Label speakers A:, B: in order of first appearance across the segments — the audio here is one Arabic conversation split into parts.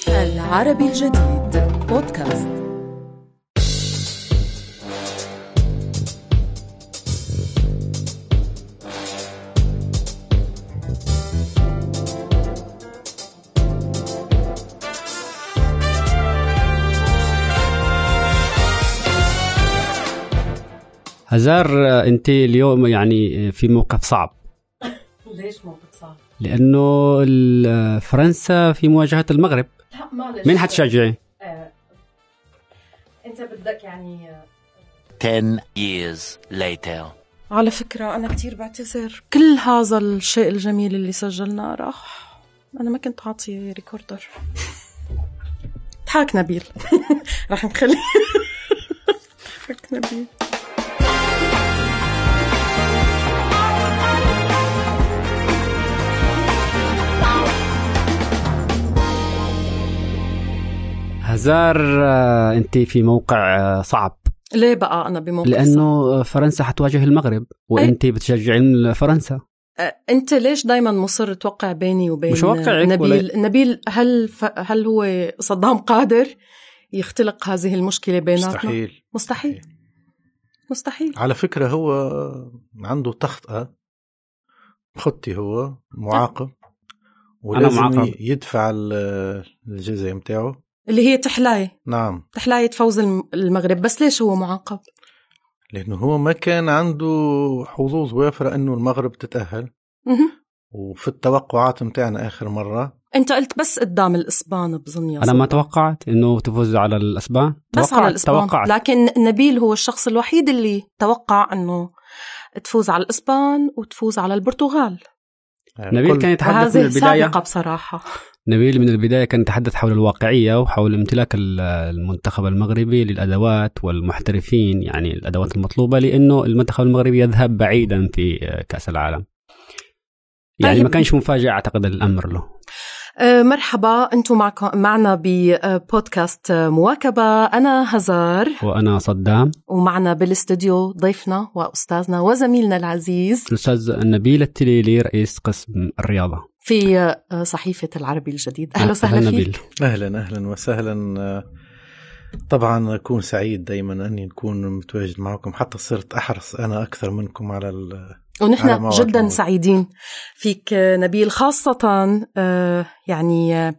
A: العربي الجديد بودكاست.
B: هزار، أنت اليوم يعني في موقف صعب.
A: ليش موقف صعب؟
B: لأنه فرنسا في مواجهة المغرب.
A: لا معلش،
B: مين حتشجعي؟
A: أنت بدك يعني
C: 10 years later.
D: على فكرة أنا كتير بعتذر، كل هذا الشيء الجميل اللي سجلناه راح. أنا ما كنت عاطي ريكوردر. تحاك نبيل. راح نخلي تحاك نبيل.
B: هزار، أنت في موقع صعب.
D: ليه بقى أنا بموقف
B: لأنه
D: صعب؟
B: فرنسا حتواجه المغرب وأنت بتشجعين فرنسا.
D: أنت ليش دايما مصر توقع بيني وبين
B: مش وقعك
D: نبيل؟ هل هو صدام قادر يختلق هذه المشكلة بيناتنا؟ مستحيل.
E: على فكرة هو عنده تخطئة، خطي، هو معاقب ولازم يدفع الجزاء متاعه
D: اللي هي تحلاية.
E: نعم،
D: تحلاية فوز المغرب. بس ليش هو معاقب؟
E: لأنه هو ما كان عنده حظوظ وافرة أنه المغرب تتأهل. وفي التوقعات متاعنا آخر مرة
D: أنت قلت بس قدام الإسبان بظن.
B: أنا ما توقعت أنه تفوز على الإسبان،
D: بس على الإسبان. لكن نبيل هو الشخص الوحيد اللي توقع أنه تفوز على الإسبان وتفوز على البرتغال.
B: نبيل كان يتحدث من البداية
D: بصراحة.
B: نبيل من البداية كان يتحدث حول الواقعية وحول امتلاك المنتخب المغربي للأدوات والمحترفين، يعني الأدوات المطلوبة لأنه المنتخب المغربي يذهب بعيدا في كأس العالم. يعني
D: طيب.
B: ما كانش مفاجأة أعتقد الأمر له.
D: مرحبا، أنتم معنا ببودكاست مواكبة. أنا هزار
B: وأنا صدام،
D: ومعنا بالاستوديو ضيفنا وأستاذنا وزميلنا العزيز
B: الأستاذ نبيل التليلي، رئيس قسم الرياضة
D: في صحيفة العربي الجديد. أهلا وسهلا فيك.
E: أهلا وسهلا. طبعا أكون سعيد دايما أني نكون متواجد معكم، حتى صرت أحرص أنا أكثر منكم على
D: ونحن جدا سعيدين فيك نبيل، خاصة يعني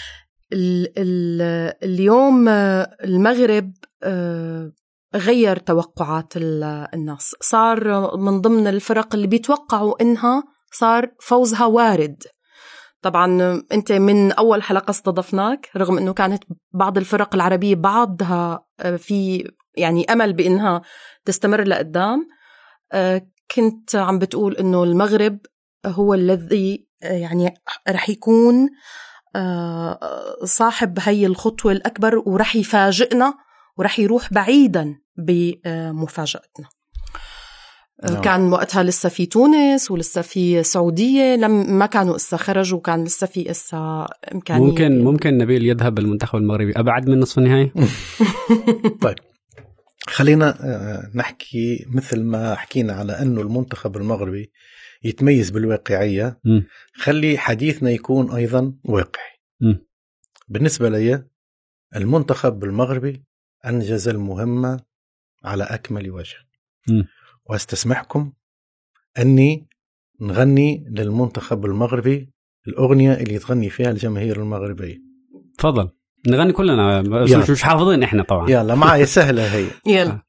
D: اليوم المغرب غير توقعات الناس، صار من ضمن الفرق اللي بيتوقعوا إنها صار فوزها وارد. طبعا أنت من أول حلقة استضفناك، رغم أنه كانت بعض الفرق العربية بعضها في يعني أمل بأنها تستمر لقدام، كنت عم بتقول أنه المغرب هو الذي يعني رح يكون صاحب هاي الخطوة الأكبر، ورح يفاجئنا ورح يروح بعيدا بمفاجأتنا. كان وقتها لسه في تونس ولسه في سعودية، ما كانوا لسه خرجوا، كان لسه في لسه إمكانية.
B: ممكن نبيل يذهب المنتخب المغربي أبعد من نصف النهائي.
E: طيب خلينا نحكي مثل ما حكينا على أنه المنتخب المغربي يتميز بالواقعية. خلي حديثنا يكون أيضا واقعي. بالنسبة لي المنتخب المغربي أنجز المهمة على أكمل وجه. واستسمحكم أني نغني للمنتخب المغربي الأغنية اللي تغني فيها الجماهير المغربية.
B: تفضل نغني كلنا، مش حافظين إحنا طبعا.
E: يلا معي، سهلة هي.
D: يلا.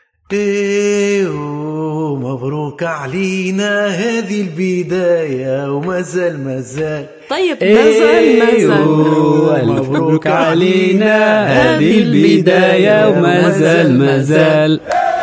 E: مبروك علينا هذه البداية وما زال.
D: طيب مازال
B: مبروك علينا هذه البداية وما زال.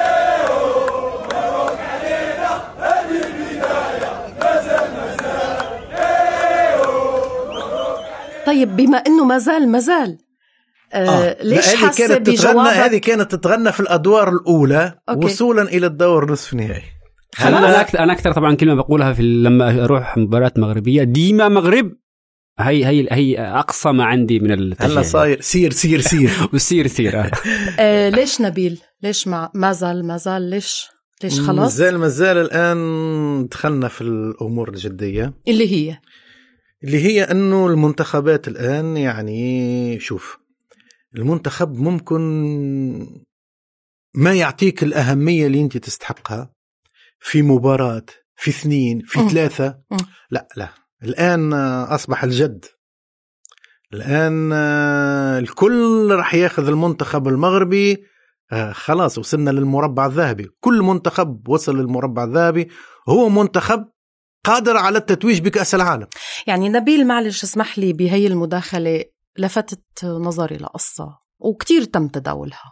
D: طيب بما أنه ما زال ليش حاسة بجوابك؟
E: هذه كانت تتغنى في الأدوار الأولى. أوكي. وصولا إلى الدور نصف نهائي.
B: أنا أكثر طبعا كلمة بقولها لما أروح مباراة مغربية ديما مغرب، هي أقصى ما عندي من التشجيع.
E: هلا صاير سير
B: وسير.
D: ليش نبيل؟ ليش ما زال ليش خلاص؟
E: ما زال الآن دخلنا في الأمور الجدية
D: اللي هي
E: اللي هي أنه المنتخبات الآن يعني شوف المنتخب ممكن ما يعطيك الأهمية اللي أنت تستحقها في مباراة في 2 في 3. لا الآن أصبح الجد. الآن الكل راح ياخذ المنتخب المغربي. خلاص وصلنا للمربع الذهبي. كل منتخب وصل للمربع الذهبي هو منتخب قادر على التتويج بكأس العالم.
D: يعني نبيل معلش اسمح لي بهي المداخلة لفتت نظري لقصة وكتير تم تداولها.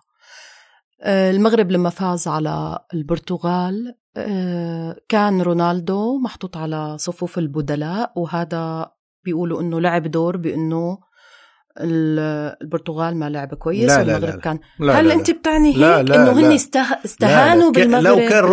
D: المغرب لما فاز على البرتغال كان رونالدو محطوط على صفوف البدلاء، وهذا بيقولوا انه لعب دور بانه البرتغال ما لعب كويس والمغرب كان هل انت بتعني هيك انه هن استهانوا بالمغرب؟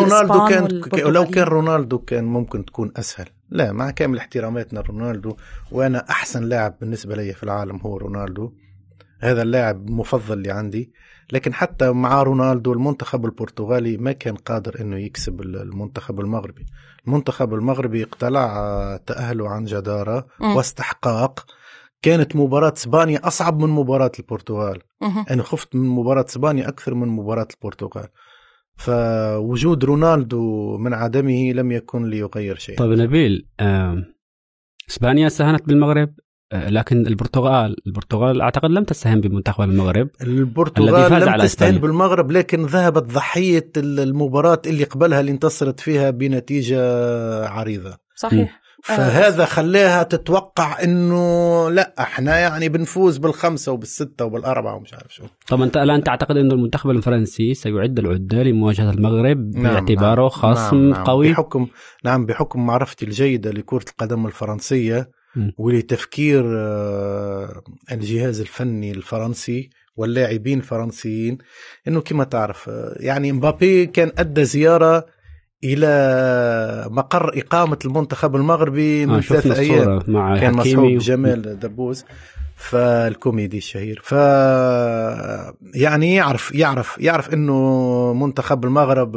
E: لو كان رونالدو كان ممكن تكون اسهل. لا، مع كامل احتراماتنا رونالدو، وانا احسن لاعب بالنسبه لي في العالم هو رونالدو، هذا اللاعب مفضل اللي عندي. لكن حتى مع رونالدو المنتخب البرتغالي ما كان قادر انه يكسب المنتخب المغربي. المنتخب المغربي اقتلع تأهله عن جدارة واستحقاق. كانت مباراة اسبانيا اصعب من مباراة البرتغال. انا خفت من مباراة اسبانيا اكثر من مباراة البرتغال. فوجود رونالدو من عدمه لم يكن ليغير شيء.
B: طيب نبيل، اسبانيا ساهمت بالمغرب، لكن البرتغال اعتقد لم تساهم بمنتخب المغرب.
E: البرتغال لم تستهين بالمغرب، لكن ذهبت ضحية المباراة اللي قبلها اللي انتصرت فيها بنتيجة عريضة.
D: صحيح.
E: فهذا خلاها تتوقع انه لا احنا يعني بنفوز بال5 وبال6 وبال4 ومش عارف شو.
B: طب انت الان تعتقد انه المنتخب الفرنسي سيعد العدة لمواجهة المغرب باعتباره خصم قوي؟
E: بحكم معرفتي الجيدة لكرة القدم الفرنسية ولتفكير الجهاز الفني الفرنسي واللاعبين الفرنسيين، انه كما تعرف يعني مبابي كان ادى زيارة إلى مقر إقامة المنتخب المغربي من 3 أيام، كان مصحوب جمال دبوز فالكوميدي الشهير. يعني يعرف إنه منتخب المغرب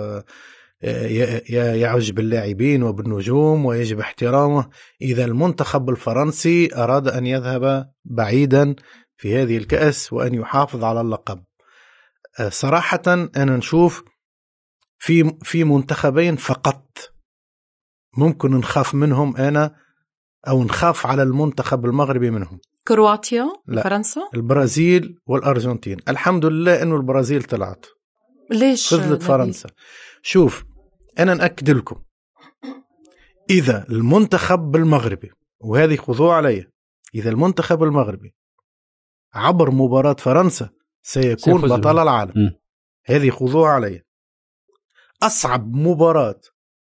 E: يعج باللاعبين وبالنجوم ويجب احترامه. إذا المنتخب الفرنسي أراد أن يذهب بعيدا في هذه الكأس وأن يحافظ على اللقب، صراحة أنا نشوف في منتخبين فقط ممكن نخاف منهم أنا، أو نخاف على المنتخب المغربي منهم.
D: كرواتيا، فرنسا،
E: البرازيل والأرجنتين. الحمد لله إنه البرازيل طلعت.
D: ليش
E: فضلت فرنسا؟ شوف أنا نأكد لكم، إذا المنتخب المغربي، وهذه خذوه علي، إذا المنتخب المغربي عبر مباراة فرنسا سيكون بطل العالم. هذه خذوه علي. أصعب مباراة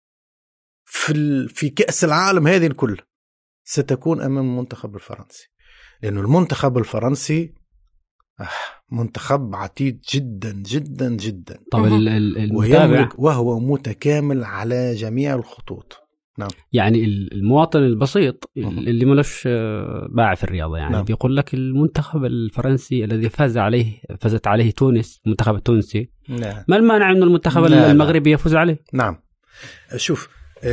E: في كأس العالم هذه الكل ستكون أمام المنتخب الفرنسي، لأنه المنتخب الفرنسي منتخب عتيد جدا جدا جدا.
B: طب المتابع
E: وهو متكامل على جميع الخطوط. نعم.
B: يعني المواطن البسيط اللي ملوش باع في الرياضة يعني نعم. بيقول لك المنتخب الفرنسي الذي فازت عليه تونس، المنتخب التونسي، نعم. ما المانع إنه المنتخب المغربي يفوز عليه؟
E: نعم. شوف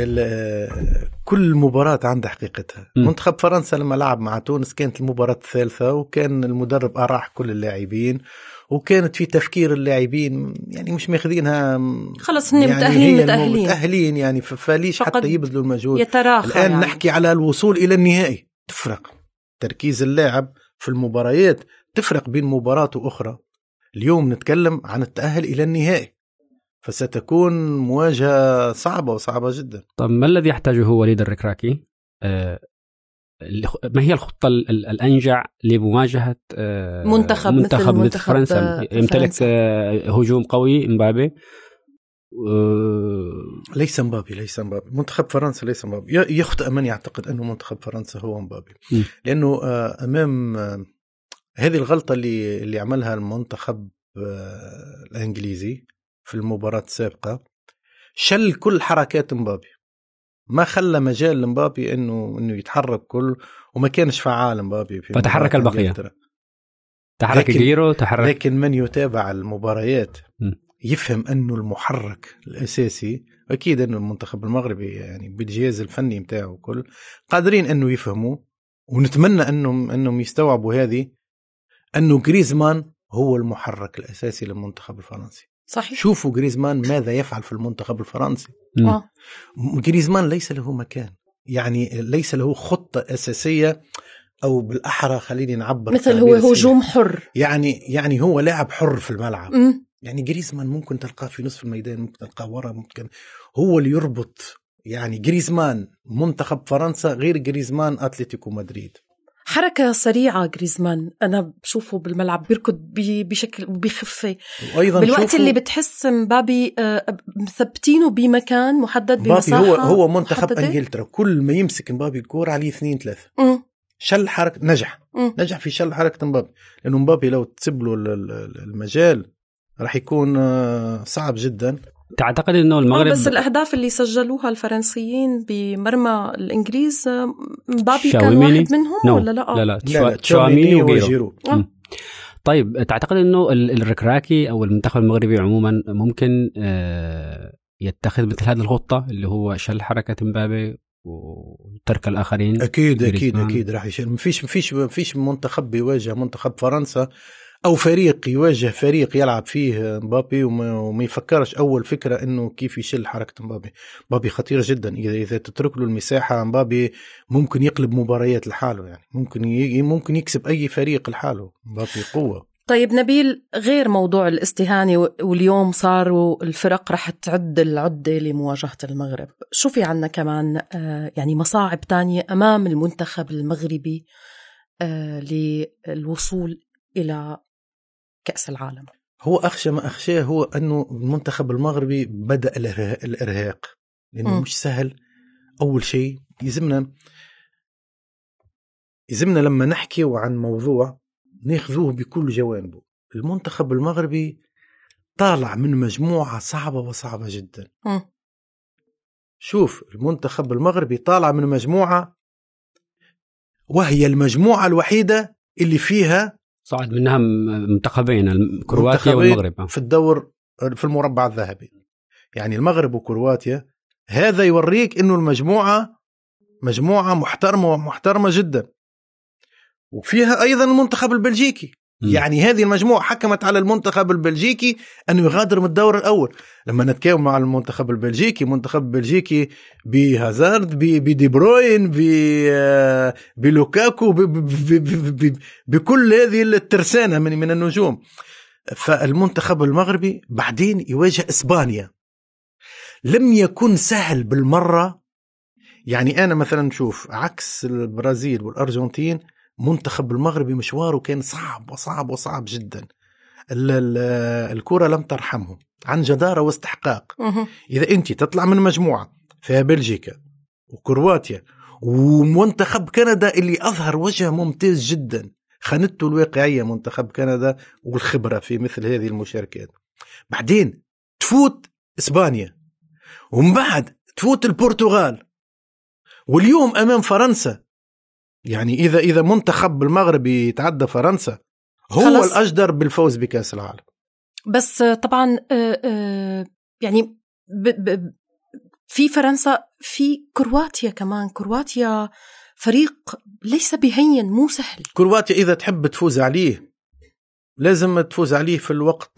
E: كل مباراة عندها حقيقتها. منتخب فرنسا لما لعب مع تونس كانت المباراة الثالثة، وكان المدرب أراح كل اللاعبين، وكانت في تفكير اللاعبين يعني مش ماخذينها
D: خلص يعني
E: متأهلين يعني، فليش حتى يبذلوا المجهود. الآن
D: يعني.
E: نحكي على الوصول إلى النهائي. تفرق تركيز اللاعب في المباريات، تفرق بين مباراة وأخرى. اليوم نتكلم عن التأهل إلى النهائي، فستكون مواجهة صعبة وصعبة جدا.
B: طب ما الذي يحتاجه وليد الركراكي؟ ما هي الخطة الأنجع لمواجهة
D: منتخب مثل
B: فرنسا يمتلك هجوم قوي؟ مبابي
E: ليس مبابي. منتخب فرنسا ليس مبابي. يخطئ من يعتقد أنه منتخب فرنسا هو مبابي، لأنه أمام هذه الغلطة اللي عملها المنتخب الإنجليزي في المباراة السابقة، شل كل حركات مبابي، ما خلى مجال لمبابي انه يتحرك كل، وما كانش فعال مبابي في
B: فتحرك البقية، تحرك جيرو،
E: لكن من يتابع المباريات يفهم أنه المحرك الأساسي، أكيد أنه المنتخب المغربي يعني بالجهاز الفني متاعه وكل قادرين أنه يفهموا، ونتمنى أنهم يستوعبوا هذه، أنه غريزمان هو المحرك الأساسي للمنتخب الفرنسي.
D: صحيح.
E: شوفوا غريزمان ماذا يفعل في المنتخب الفرنسي. غريزمان ليس له مكان، يعني ليس له خطة أساسية، أو بالأحرى خليني نعبر
D: مثل هو هجوم حر،
E: يعني هو لاعب حر في الملعب. يعني غريزمان ممكن تلقاه في نصف الميدان، ممكن تلقاه ورا، ممكن هو اللي يربط. يعني غريزمان منتخب فرنسا غير غريزمان أتلتيكو مدريد.
D: حركة سريعة غريزمان، أنا بشوفه بالملعب بيركض بشكل وبيخفي، بالوقت اللي بتحس مبابي مثبتينه بمكان محدد بمساحة
E: هو منتخب محددة. انجلترا كل ما يمسك مبابي الكور عليه 2-3 شل حركة، نجح في شل حركة مبابي، لأنه مبابي لو تسيب له المجال راح يكون صعب جدا.
B: تعتقد انه المغرب
D: بس الاهداف اللي سجلوها الفرنسيين بمرمى الانجليز مبابي كان واحد منهم ولا
B: لا تشاوميني وجيرو. طيب تعتقد انه الركراكي او المنتخب المغربي عموما ممكن يتخذ مثل هذه الخطة اللي هو شل حركة مبابي وترك الاخرين؟
E: اكيد راح يشيل. مفيش منتخب بيواجه منتخب فرنسا أو فريق يواجه فريق يلعب فيه مبابي وما يفكرش أول فكرة إنه كيف يشيل حركة مبابي خطيرة جدا. إذا تترك له المساحة مبابي ممكن يقلب مباريات لحاله، يعني ممكن يكسب أي فريق لحاله. مبابي قوة.
D: طيب نبيل، غير موضوع الاستهانة واليوم صاروا الفرق رح تعد العدة لمواجهة المغرب، شو في عنا كمان يعني مصاعب تانية أمام المنتخب المغربي للوصول إلى كأس العالم؟
E: هو أخشى ما أخشاه هو أنه المنتخب المغربي بدأ الإرهاق، لأنه مش سهل. أول شيء يزمنا لما نحكي عن موضوع ناخذوه بكل جوانبه. المنتخب المغربي طالع من مجموعة صعبة جدا. شوف، المنتخب المغربي طالع من مجموعة وهي المجموعة الوحيدة اللي فيها
B: صعد منها منتخبين، كرواتيا والمغرب
E: في الدور في المربع الذهبي. يعني المغرب وكرواتيا، هذا يوريك انه المجموعة مجموعة محترمة جدا. وفيها ايضا المنتخب البلجيكي. يعني هذه المجموعة حكمت على المنتخب البلجيكي أنه يغادر من الدور الأول. لما نتكلم مع المنتخب البلجيكي بهازارد، بدي بروين، بلوكاكو، بكل هذه الترسانة من النجوم. فالمنتخب المغربي بعدين يواجه إسبانيا، لم يكن سهل بالمرة. يعني أنا مثلا نشوف عكس البرازيل والأرجنتين، منتخب المغربي مشواره كان صعب جدا. الكرة لم ترحمه عن جدارة واستحقاق. إذا أنت تطلع من مجموعة فيها بلجيكا وكرواتيا ومنتخب كندا اللي أظهر وجه ممتاز جدا، خانته الواقعية منتخب كندا والخبرة في مثل هذه المشاركات، بعدين تفوت إسبانيا، ومن بعد تفوت البرتغال، واليوم أمام فرنسا. يعني إذا منتخب المغربي يتعدى فرنسا هو خلص الأجدر بالفوز بكأس العالم.
D: بس طبعا يعني في فرنسا، في كرواتيا كمان. كرواتيا فريق ليس بهين، مو سهل.
E: كرواتيا إذا تحب تفوز عليه لازم تفوز عليه في الوقت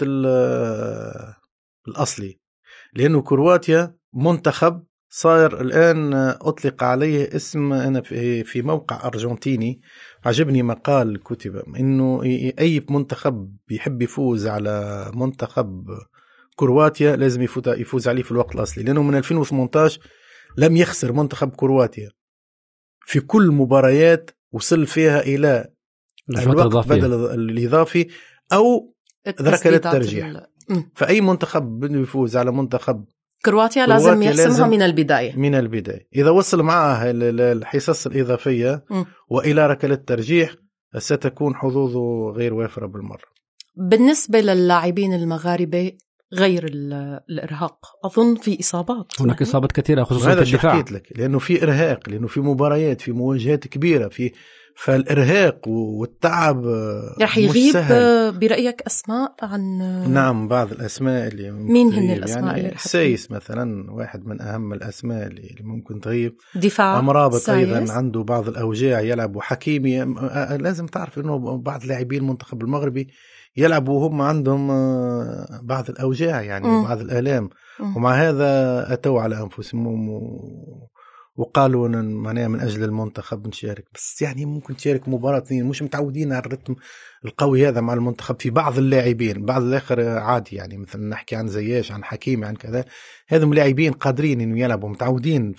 E: الأصلي، لأنه كرواتيا منتخب صار الآن أطلق عليه اسم. أنا في موقع أرجنتيني عجبني مقال كتب إنه أي منتخب بيحب يفوز على منتخب كرواتيا لازم يفوز عليه في الوقت الأصلي، لأنه من 2018 لم يخسر منتخب كرواتيا في كل مباريات وصل فيها إلى الوقت بدل الإضافي أو ركلة الترجيح. فأي منتخب بده يفوز على منتخب كرواتيا
D: لازم يحسمها من
E: البداية. إذا وصل معها الحصص الإضافية وإلى ركلة الترجيح ستكون حظوظه غير وافرة بالمرة.
D: بالنسبة للاعبين المغاربة غير الإرهاق، أظن في إصابات،
B: هناك إصابات كثيرة خصوصا في الدفاع.
E: لك لأنه في إرهاق، لأنه في مباريات، في مواجهات كبيرة، فالإرهاق والتعب
D: رح يغيب برأيك أسماء عن
E: نعم بعض الأسماء اللي
D: مين هن الأسماء
E: يعني
D: اللي رح
E: سايس مثلا واحد من أهم الأسماء اللي ممكن تغيب.
D: دفاع
E: أمرابط أيضا عنده بعض الأوجاع يلعب. وحكيمي لازم تعرف إنه بعض لاعبين المنتخب المغربي يلعبوا هم عندهم بعض الأوجاع يعني بعض الآلام ومع هذا أتوا على أنفسهم وقالوا معناها من أجل المنتخب نشارك. بس يعني ممكن تشارك مباراة اثنين مش متعودين على الرتم القوي هذا مع المنتخب. في بعض اللاعبين بعض الآخر عادي يعني مثلا نحكي عن زياش عن حكيمي عن كذا هذم لاعبين قادرين إنه يلعبوا متعودين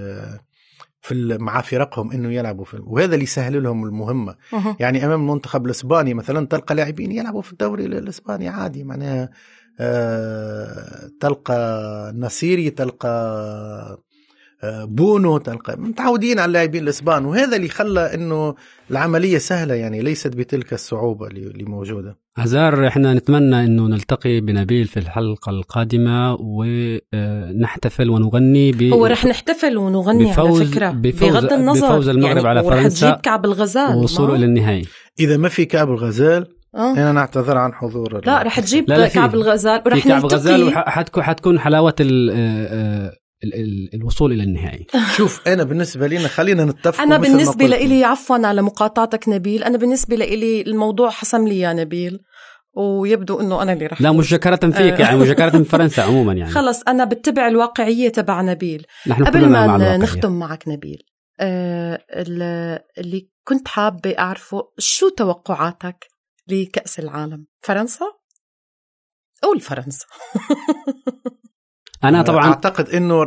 E: مع فرقهم إنه يلعبوا وهذا اللي يسهل لهم المهمة. يعني أمام المنتخب الإسباني مثلا تلقى لاعبين يلعبوا في الدوري الإسباني عادي معناها تلقى نصيري تلقى بونو تلقى متعودين على اللاعبين الإسبان وهذا اللي خلى إنه العملية سهلة يعني ليست بتلك الصعوبة اللي موجودة.
B: عزار إحنا نتمنى إنه نلتقي بنبيل في الحلقة القادمة ونحتفل ونغني
D: هو رح نحتفل ونغني على فكرة بغض النظر
B: بفوز المغرب يعني على فرنسا
D: ورح تجيب كعب الغزال
B: ووصوله إلى النهائي.
E: إذا ما في كعب الغزال أنا نعتذر عن حضور.
D: لا رح تجيب كعب الغزال ورح
B: كعب الغزال وحتكون حلاوة الوصول إلى النهائي.
E: شوف أنا بالنسبة لنا خلينا نتفق.
D: أنا بالنسبة لي عفوا على مقاطعتك نبيل أنا بالنسبة لي الموضوع حسم لي يا نبيل ويبدو إنه أنا اللي رح
B: لا مشكرة فيك يعني مشكرة من فرنسا عموما يعني
D: خلص أنا بتبع الواقعية تبع نبيل.
B: قبل
D: ما نختم معك نبيل اللي كنت حابة أعرفه شو توقعاتك لكأس العالم؟ فرنسا؟ قول فرنسا.
B: أنا طبعا
E: أعتقد إنه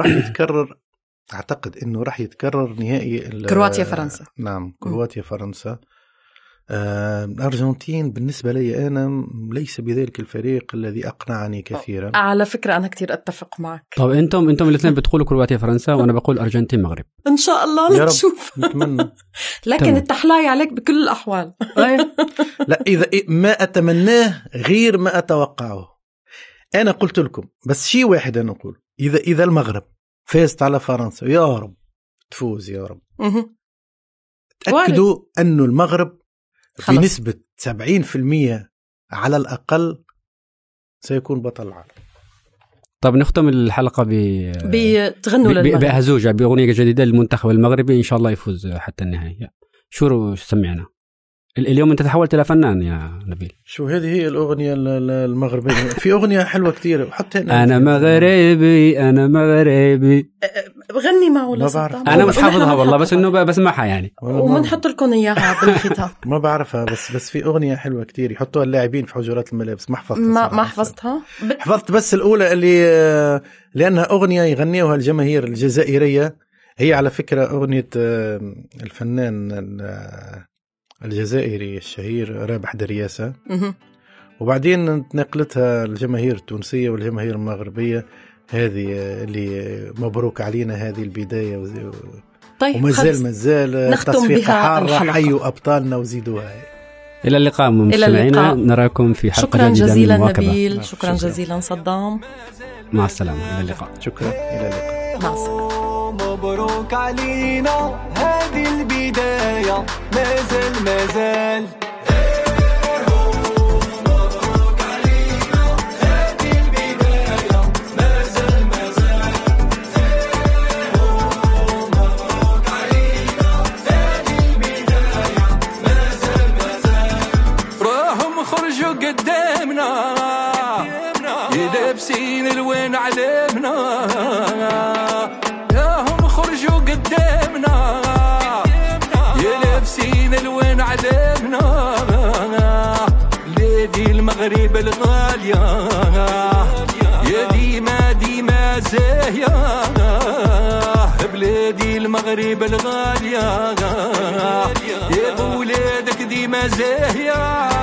E: راح يتكرر نهائي
D: كرواتيا فرنسا.
E: نعم كرواتيا فرنسا. الأرجنتين بالنسبة لي أنا ليس بذلك الفريق الذي أقنعني كثيرا.
D: على فكرة أنا كتير أتفق معك.
B: طب أنتم الاثنين بتقولوا كرواتيا فرنسا وأنا بقول أرجنتين مغرب.
D: إن شاء الله نشوف.
E: نتمنى.
D: لكن التحلاي عليك بكل الأحوال.
E: لا إذا ما أتمناه غير ما أتوقعه. أنا قلت لكم بس شيء واحد أنا أقول إذا المغرب فازت على فرنسا يا رب تفوز يا رب. تأكدوا أنه المغرب بنسبة 70% على الأقل سيكون بطل العالم.
B: طب نختم الحلقة
D: بتغنوا
B: بأهزوجة بأغنية جديدة للمنتخب المغربي إن شاء الله يفوز حتى النهاية. شو سمعنا اليوم أنت تحولت إلى فنان يا نبيل.
E: شو هذه هي الأغنية المغربية. في أغنية حلوة كتير حتى
B: أنا مغربي
D: غني معه.
B: أنا مش حافظها والله بس إنه بسمعها يعني
D: ومنحط لكم إياها بالختام.
E: ما بعرفها بس في أغنية حلوة كتير يحطوها اللاعبين في حجرات الملابس. ما
D: حفظتها
E: حفظت بس الأولى اللي لأنها أغنية يغنيوها الجماهير الجزائرية. هي على فكرة أغنية الفنان الجزائري الشهير رابح درياسة وبعدين نقلتها الجماهير التونسية والجماهير المغربية. هذه اللي مبروك علينا هذه البداية
D: طيب
E: ومازال تصفيق حارة حيوا أبطالنا وزيدوها.
B: إلى اللقاء مستمعينا نراكم في حلقة
D: شكرا جزيلا نبيل. شكرا جزيلا صدام.
B: مع السلامة إلى اللقاء.
E: شكرا إلى اللقاء.
D: مع السلامة.
F: مبروك علينا هذه البداية مازال مبروك علينا هذه البداية مازال مبروك علينا هذه البداية مازال راهم خرجوا قدامنا يلبسين الوين علمنا خرجوا قدامنا يلبسين الوين علمنا ليدي المغرب الغالية يا ديما زاهية بلادي المغرب الغالية يا بولادك ديما زاهية